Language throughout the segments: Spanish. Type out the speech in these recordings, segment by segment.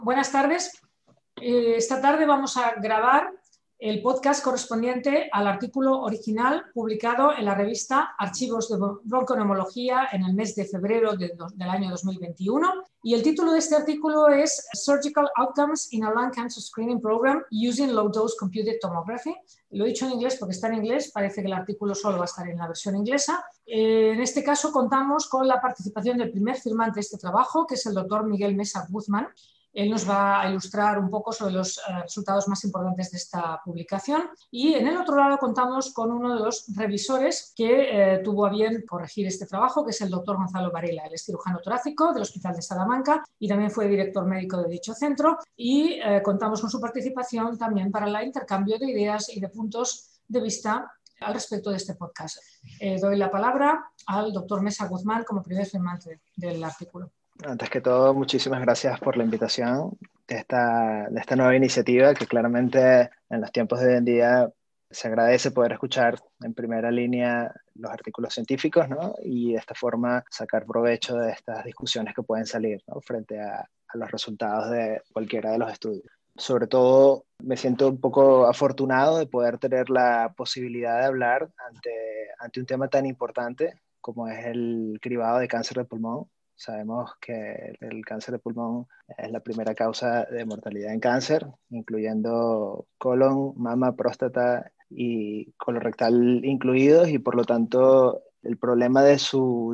Buenas tardes. Esta tarde vamos a grabar el podcast correspondiente al artículo original publicado en la revista Archivos de Bronconeumología en el mes de febrero del año 2021. Y el título de este artículo es Surgical Outcomes in a Lung Cancer Screening Program Using Low Dose Computed Tomography. Lo he dicho en inglés porque está en inglés, parece que el artículo solo va a estar en la versión inglesa. En este caso contamos con la participación del primer firmante de este trabajo, que es el doctor Miguel Mesa Guzmán. Él nos va a ilustrar un poco sobre los resultados más importantes de esta publicación. Y en el otro lado contamos con uno de los revisores que tuvo a bien corregir este trabajo, que es el doctor Gonzalo Varela. Él es cirujano torácico del Hospital de Salamanca y también fue director médico de dicho centro. Y contamos con su participación también para el intercambio de ideas y de puntos de vista al respecto de este podcast. Doy la palabra al doctor Mesa Guzmán como primer firmante del artículo. Antes que todo, muchísimas gracias por la invitación de esta nueva iniciativa que claramente en los tiempos de hoy en día se agradece poder escuchar en primera línea los artículos científicos, ¿no? Y de esta forma sacar provecho de estas discusiones que pueden salir, ¿no? Frente a los resultados de cualquiera de los estudios. Sobre todo me siento un poco afortunado de poder tener la posibilidad de hablar ante un tema tan importante como es el cribado de cáncer de pulmón. Sabemos que el cáncer de pulmón es la primera causa de mortalidad en cáncer, incluyendo colon, mama, próstata y colorectal incluidos, y por lo tanto el problema de su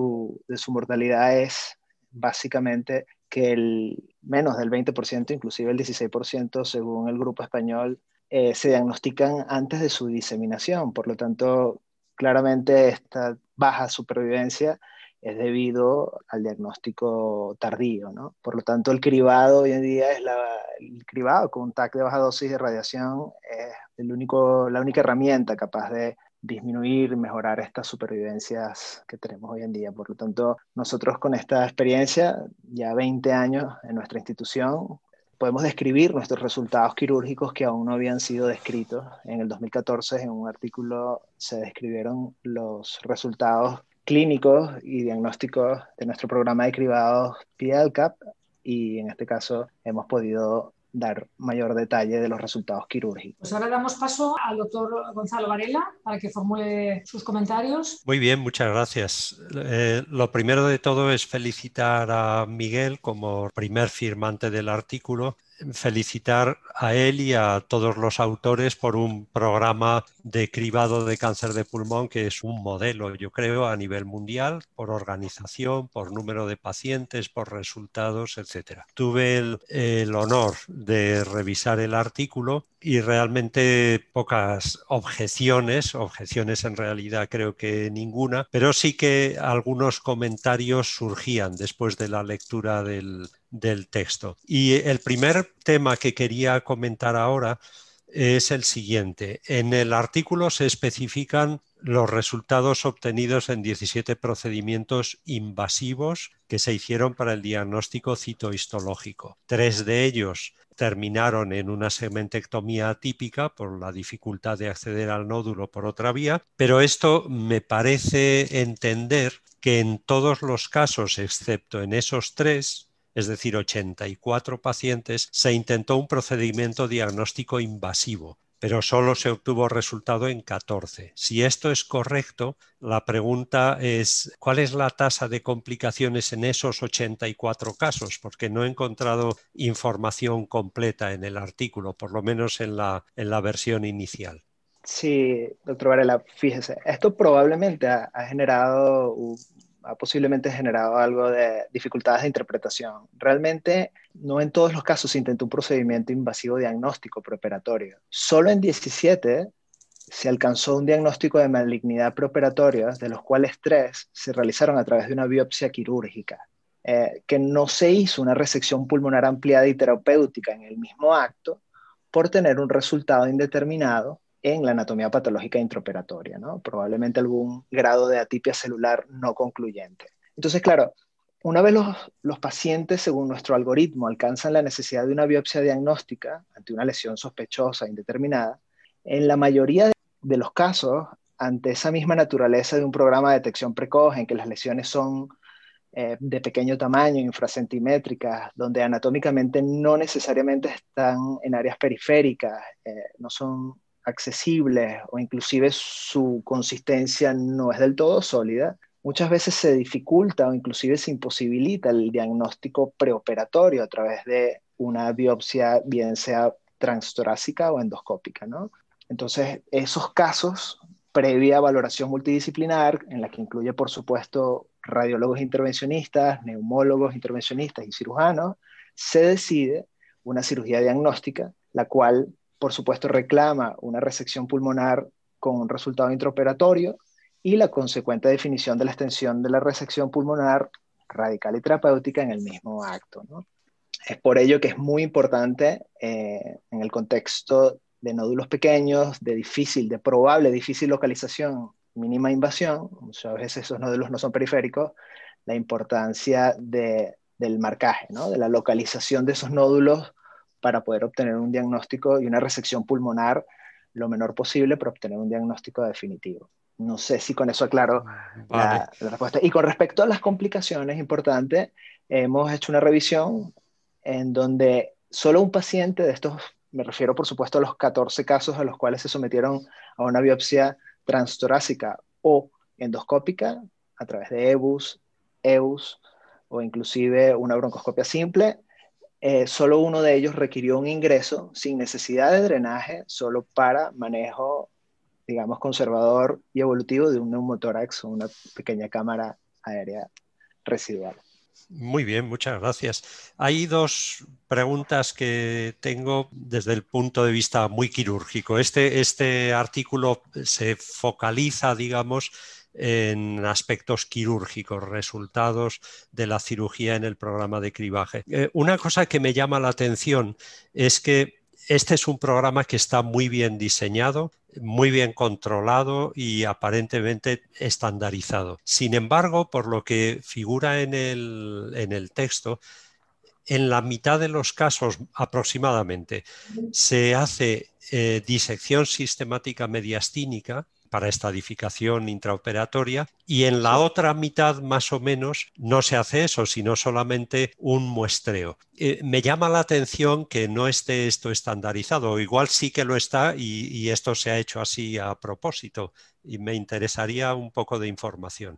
mortalidad es básicamente que menos del 20%, inclusive el 16% según el grupo español, se diagnostican antes de su diseminación. Por lo tanto, claramente esta baja supervivencia es debido al diagnóstico tardío, ¿no? Por lo tanto, el cribado hoy en día el cribado con un TAC de baja dosis de radiación es la única herramienta capaz de disminuir, mejorar estas supervivencias que tenemos hoy en día. Por lo tanto, nosotros con esta experiencia, ya 20 años en nuestra institución, podemos describir nuestros resultados quirúrgicos que aún no habían sido descritos. En el 2014, en un artículo, se describieron los resultados clínicos y diagnósticos de nuestro programa de cribados PIDE-LCAP, y en este caso hemos podido dar mayor detalle de los resultados quirúrgicos. Pues ahora damos paso al doctor Gonzalo Varela para que formule sus comentarios. Muy bien, muchas gracias. Lo primero de todo es felicitar a Miguel como primer firmante del artículo, felicitar a él y a todos los autores por un programa de cribado de cáncer de pulmón que es un modelo, yo creo, a nivel mundial, por organización, por número de pacientes, por resultados, etc. Tuve el honor de revisar el artículo y realmente pocas objeciones en realidad creo que ninguna, pero sí que algunos comentarios surgían después de la lectura del texto. Y el primer tema que quería comentar ahora es el siguiente. En el artículo se especifican los resultados obtenidos en 17 procedimientos invasivos que se hicieron para el diagnóstico citohistológico. 3 de ellos terminaron en una segmentectomía atípica por la dificultad de acceder al nódulo por otra vía, pero esto me parece entender que en todos los casos, excepto en esos 3, es decir, 84 pacientes, se intentó un procedimiento diagnóstico invasivo, pero solo se obtuvo resultado en 14. Si esto es correcto, la pregunta es ¿cuál es la tasa de complicaciones en esos 84 casos? Porque no he encontrado información completa en el artículo, por lo menos en la versión inicial. Sí, doctor Varela, fíjese, esto probablemente ha posiblemente generado algo de dificultades de interpretación. Realmente no en todos los casos se intentó un procedimiento invasivo diagnóstico preoperatorio. Solo en 17 se alcanzó un diagnóstico de malignidad preoperatoria, de los cuales 3 se realizaron a través de una biopsia quirúrgica, que no se hizo una resección pulmonar ampliada y terapéutica en el mismo acto por tener un resultado indeterminado en la anatomía patológica intraoperatoria, ¿no? Probablemente algún grado de atipia celular no concluyente. Entonces, claro, una vez los pacientes, según nuestro algoritmo, alcanzan la necesidad de una biopsia diagnóstica ante una lesión sospechosa indeterminada, en la mayoría de los casos, ante esa misma naturaleza de un programa de detección precoz en que las lesiones son de pequeño tamaño, infracentimétricas, donde anatómicamente no necesariamente están en áreas periféricas, no son accesibles o inclusive su consistencia no es del todo sólida, muchas veces se dificulta o inclusive se imposibilita el diagnóstico preoperatorio a través de una biopsia, bien sea transtorácica o endoscópica, ¿no? Entonces, esos casos, previa valoración multidisciplinar, en la que incluye, por supuesto, radiólogos intervencionistas, neumólogos intervencionistas y cirujanos, se decide una cirugía diagnóstica, la cual, por supuesto, reclama una resección pulmonar con un resultado intraoperatorio y la consecuente definición de la extensión de la resección pulmonar radical y terapéutica en el mismo acto, ¿no? Es por ello que es muy importante en el contexto de nódulos pequeños, de probable difícil localización, mínima invasión, muchas veces esos nódulos no son periféricos, la importancia del marcaje, ¿no? De la localización de esos nódulos para poder obtener un diagnóstico y una resección pulmonar lo menor posible para obtener un diagnóstico definitivo. No sé si con eso aclaro Vale. la respuesta. Y con respecto a las complicaciones, importante, hemos hecho una revisión en donde solo un paciente de estos, me refiero por supuesto a los 14 casos a los cuales se sometieron a una biopsia transtorácica o endoscópica a través de EBUS, EUS o inclusive una broncoscopia simple, solo uno de ellos requirió un ingreso sin necesidad de drenaje, solo para manejo, digamos, conservador y evolutivo de un neumotórax o una pequeña cámara aérea residual. Muy bien, muchas gracias. Hay dos preguntas que tengo desde el punto de vista muy quirúrgico. Este artículo se focaliza, digamos, en aspectos quirúrgicos, resultados de la cirugía en el programa de cribaje. Una cosa que me llama la atención es que este es un programa que está muy bien diseñado, muy bien controlado y aparentemente estandarizado. Sin embargo, por lo que figura en el texto, en la mitad de los casos aproximadamente se hace disección sistemática mediastínica para estadificación intraoperatoria y en la otra mitad más o menos no se hace eso, sino solamente un muestreo. Me llama la atención que no esté esto estandarizado, igual sí que lo está y esto se ha hecho así a propósito y me interesaría un poco de información.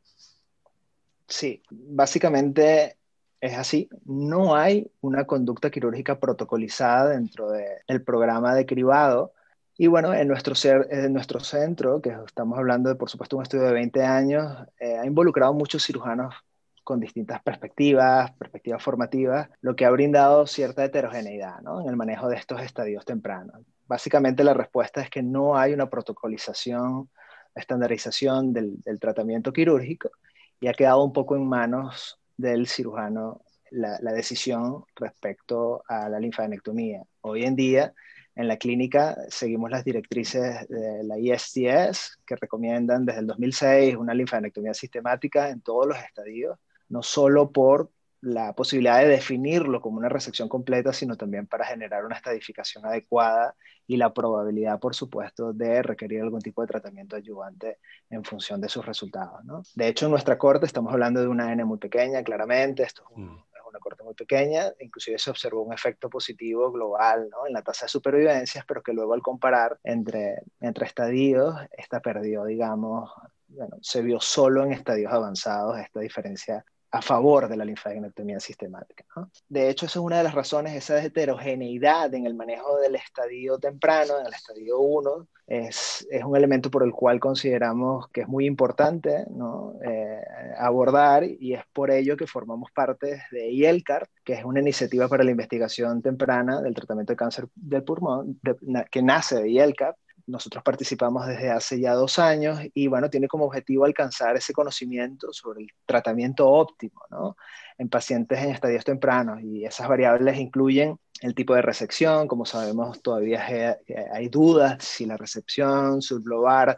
Sí, básicamente es así. No hay una conducta quirúrgica protocolizada dentro del programa de cribado. Y bueno, en nuestro centro, que estamos hablando de, por supuesto, un estudio de 20 años, ha involucrado muchos cirujanos con distintas perspectivas formativas, lo que ha brindado cierta heterogeneidad, ¿no? En el manejo de estos estadios tempranos. Básicamente la respuesta es que no hay una protocolización, estandarización del tratamiento quirúrgico y ha quedado un poco en manos del cirujano la decisión respecto a la linfadenectomía. Hoy en día, en la clínica seguimos las directrices de la ISTS que recomiendan desde el 2006 una linfadenectomía sistemática en todos los estadios, no solo por la posibilidad de definirlo como una resección completa, sino también para generar una estadificación adecuada y la probabilidad, por supuesto, de requerir algún tipo de tratamiento adyuvante en función de sus resultados, ¿no? De hecho, en nuestra corte estamos hablando de una N muy pequeña, claramente, esto es una corte muy pequeña, inclusive se observó un efecto positivo global, ¿no? En la tasa de supervivencias, pero que luego al comparar entre estadios, esta perdió, digamos, bueno, se vio solo en estadios avanzados esta diferencia a favor de la linfadenectomía sistemática, ¿no? De hecho, esa es una de las razones, esa heterogeneidad en el manejo del estadio temprano, en el estadio 1, es un elemento por el cual consideramos que es muy importante, ¿no? Abordar, y es por ello que formamos parte de IELCAR, que es una iniciativa para la investigación temprana del tratamiento de cáncer del pulmón, que nace de IELCAR. Nosotros participamos desde hace ya 2 años y bueno, tiene como objetivo alcanzar ese conocimiento sobre el tratamiento óptimo, ¿no? En pacientes en estadios tempranos, y esas variables incluyen el tipo de resección. Como sabemos, todavía hay dudas si la resección subglobar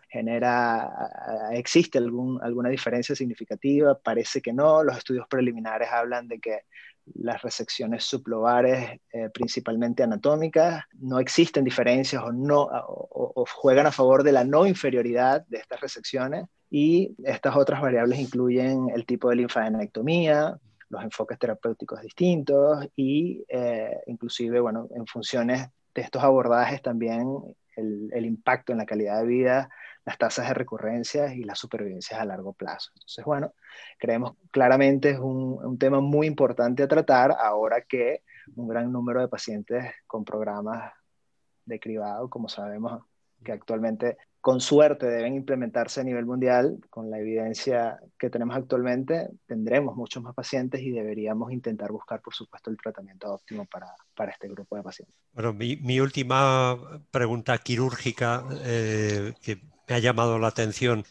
existe alguna diferencia significativa. Parece que no. Los estudios preliminares hablan de que las resecciones subglobales, principalmente anatómicas, no existen diferencias o juegan a favor de la no inferioridad de estas resecciones. Y estas otras variables incluyen el tipo de linfadenectomía, los enfoques terapéuticos distintos y inclusive, bueno, en funciones de estos abordajes también el impacto en la calidad de vida, las tasas de recurrencias y las supervivencias a largo plazo. Entonces, bueno, creemos claramente es un tema muy importante a tratar ahora que un gran número de pacientes con programas de cribado, como sabemos que actualmente con suerte deben implementarse a nivel mundial, con la evidencia que tenemos actualmente, tendremos muchos más pacientes y deberíamos intentar buscar, por supuesto, el tratamiento óptimo para este grupo de pacientes. Bueno, mi última pregunta quirúrgica que me ha llamado la atención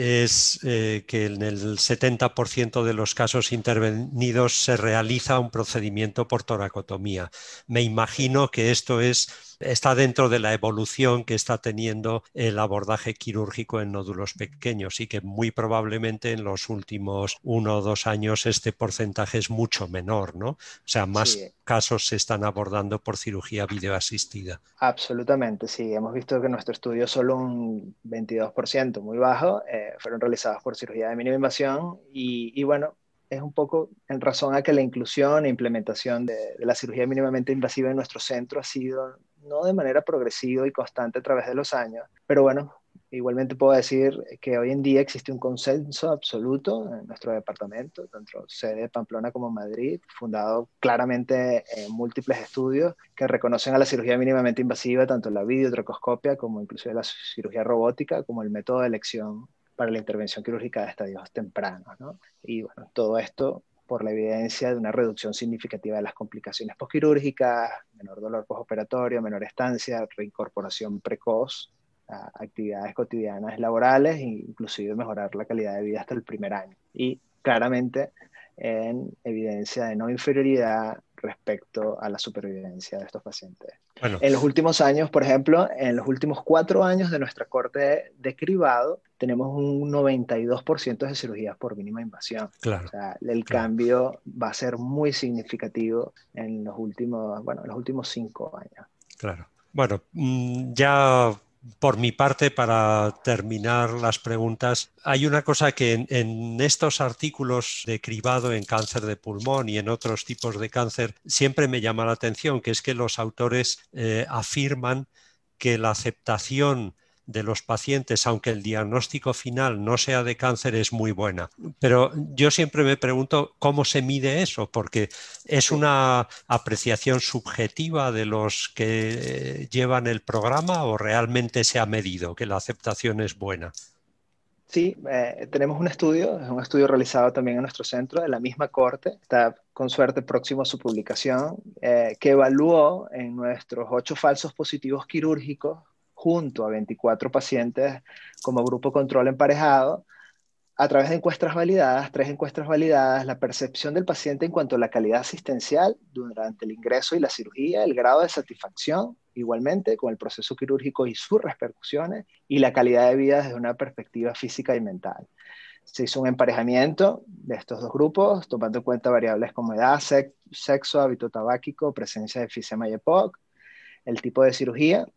es que en el 70% de los casos intervenidos se realiza un procedimiento por toracotomía. Me imagino que esto está dentro de la evolución que está teniendo el abordaje quirúrgico en nódulos pequeños y que muy probablemente en los últimos 1 o 2 años este porcentaje es mucho menor, ¿no? O sea, más casos se están abordando por cirugía videoasistida. Absolutamente, sí. Hemos visto que en nuestro estudio solo un 22%, muy bajo, fueron realizados por cirugía de mínima invasión y bueno, es un poco en razón a que la inclusión e implementación de la cirugía mínimamente invasiva en nuestro centro ha sido no de manera progresiva y constante a través de los años, pero bueno, igualmente puedo decir que hoy en día existe un consenso absoluto en nuestro departamento, tanto sede de Pamplona como Madrid, fundado claramente en múltiples estudios que reconocen a la cirugía mínimamente invasiva, tanto la videotracoscopia como inclusive la cirugía robótica, como el método de elección para la intervención quirúrgica de estadios tempranos, ¿no? Y bueno, todo esto por la evidencia de una reducción significativa de las complicaciones postquirúrgicas, menor dolor postoperatorio, menor estancia, reincorporación precoz a actividades cotidianas laborales e inclusive mejorar la calidad de vida hasta el primer año. Y claramente en evidencia de no inferioridad respecto a la supervivencia de estos pacientes. Bueno. En los últimos años, por ejemplo, en los últimos 4 años de nuestra corte de cribado, tenemos un 92% de cirugías por mínima invasión. Claro, o sea, el cambio va a ser muy significativo en los últimos 5 años. Claro. Bueno, ya por mi parte, para terminar las preguntas, hay una cosa que en estos artículos de cribado en cáncer de pulmón y en otros tipos de cáncer siempre me llama la atención, que es que los autores afirman que la aceptación de los pacientes, aunque el diagnóstico final no sea de cáncer, es muy buena. Pero yo siempre me pregunto cómo se mide eso, porque es una apreciación subjetiva de los que llevan el programa o realmente se ha medido que la aceptación es buena. Sí, tenemos es un estudio realizado también en nuestro centro, de la misma corte, está con suerte próximo a su publicación, que evaluó en nuestros 8 falsos positivos quirúrgicos junto a 24 pacientes como grupo control emparejado, a través de encuestas validadas, 3 encuestas validadas, la percepción del paciente en cuanto a la calidad asistencial durante el ingreso y la cirugía, el grado de satisfacción, igualmente con el proceso quirúrgico y sus repercusiones, y la calidad de vida desde una perspectiva física y mental. Se hizo un emparejamiento de estos 2 grupos, tomando en cuenta variables como edad, sexo, hábito tabáquico, presencia de enfisema y EPOC, el tipo de cirugía,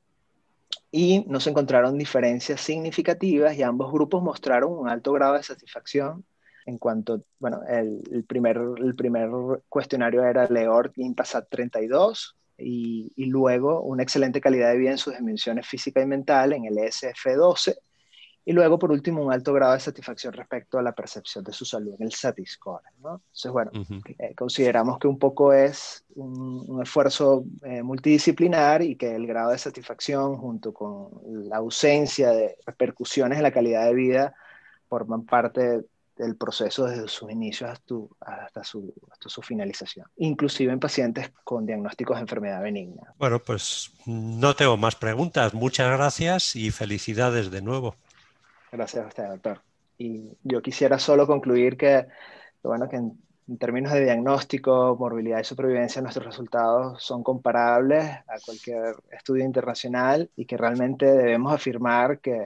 y no se encontraron diferencias significativas y ambos grupos mostraron un alto grado de satisfacción en cuanto, bueno, el primer cuestionario era el EORT-INPASAT 32 y luego una excelente calidad de vida en sus dimensiones física y mental en el ESF-12 y luego, por último, un alto grado de satisfacción respecto a la percepción de su salud en el SATISCORE, ¿no? Entonces, bueno, consideramos que un poco es un esfuerzo multidisciplinar y que el grado de satisfacción junto con la ausencia de repercusiones en la calidad de vida forman parte del proceso desde sus inicios hasta su finalización, inclusive en pacientes con diagnósticos de enfermedad benigna. Bueno, pues no tengo más preguntas. Muchas gracias y felicidades de nuevo. Gracias a usted, doctor. Y yo quisiera solo concluir bueno, que en términos de diagnóstico, morbilidad y supervivencia, nuestros resultados son comparables a cualquier estudio internacional y que realmente debemos afirmar que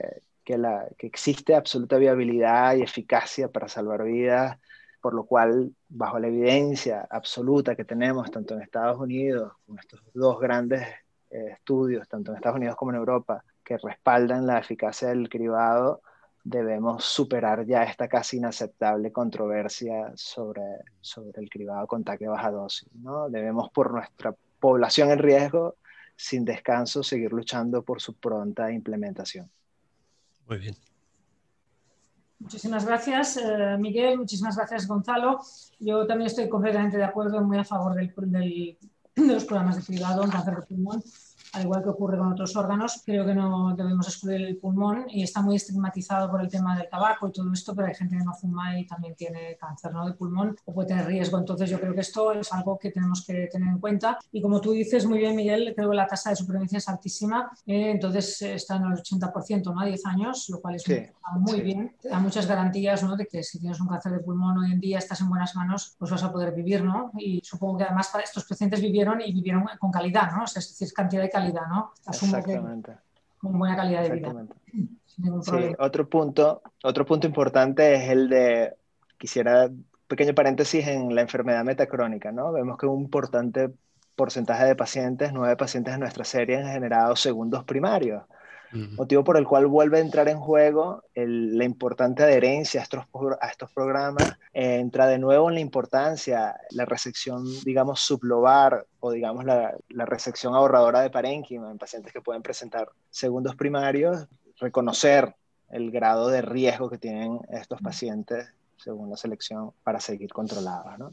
existe absoluta viabilidad y eficacia para salvar vidas, por lo cual, bajo la evidencia absoluta que tenemos tanto en Estados Unidos, con estos 2 grandes estudios, tanto en Estados Unidos como en Europa, que respaldan la eficacia del cribado, debemos superar ya esta casi inaceptable controversia sobre el cribado con TAC de baja dosis, ¿no? Debemos, por nuestra población en riesgo, sin descanso, seguir luchando por su pronta implementación. Muy bien. Muchísimas gracias, Miguel. Muchísimas gracias, Gonzalo. Yo también estoy completamente de acuerdo, muy a favor de los programas de cribado en cáncer de pulmón. Al igual que ocurre con otros órganos, creo que no debemos excluir el pulmón y está muy estigmatizado por el tema del tabaco y todo esto, pero hay gente que no fuma y también tiene cáncer, ¿no?, de pulmón o puede tener riesgo. Entonces yo creo que esto es algo que tenemos que tener en cuenta y como tú dices muy bien, Miguel, creo que la tasa de supervivencia es altísima, entonces está en el 80%, ¿no?, a 10 años, lo cual es muy bien. Te da muchas garantías, ¿no?, de que si tienes un cáncer de pulmón hoy en día estás en buenas manos, pues vas a poder vivir, ¿no? Y supongo que además para estos pacientes vivieron con calidad, ¿no? O sea, es decir, cantidad de calidad, ¿no? Asumo Exactamente. con buena calidad de vida. Sin ningún problema. Sí, otro punto importante es el de, quisiera un pequeño paréntesis en la enfermedad metacrónica, ¿no? Vemos que un importante porcentaje de pacientes, 9 pacientes en nuestra serie han generado segundos primarios, motivo por el cual vuelve a entrar en juego la importante adherencia a estos programas, entra de nuevo en la importancia, la resección, digamos, sublobar o digamos la resección ahorradora de parénquima en pacientes que pueden presentar segundos primarios, reconocer el grado de riesgo que tienen estos pacientes según la selección para seguir controlados, ¿no?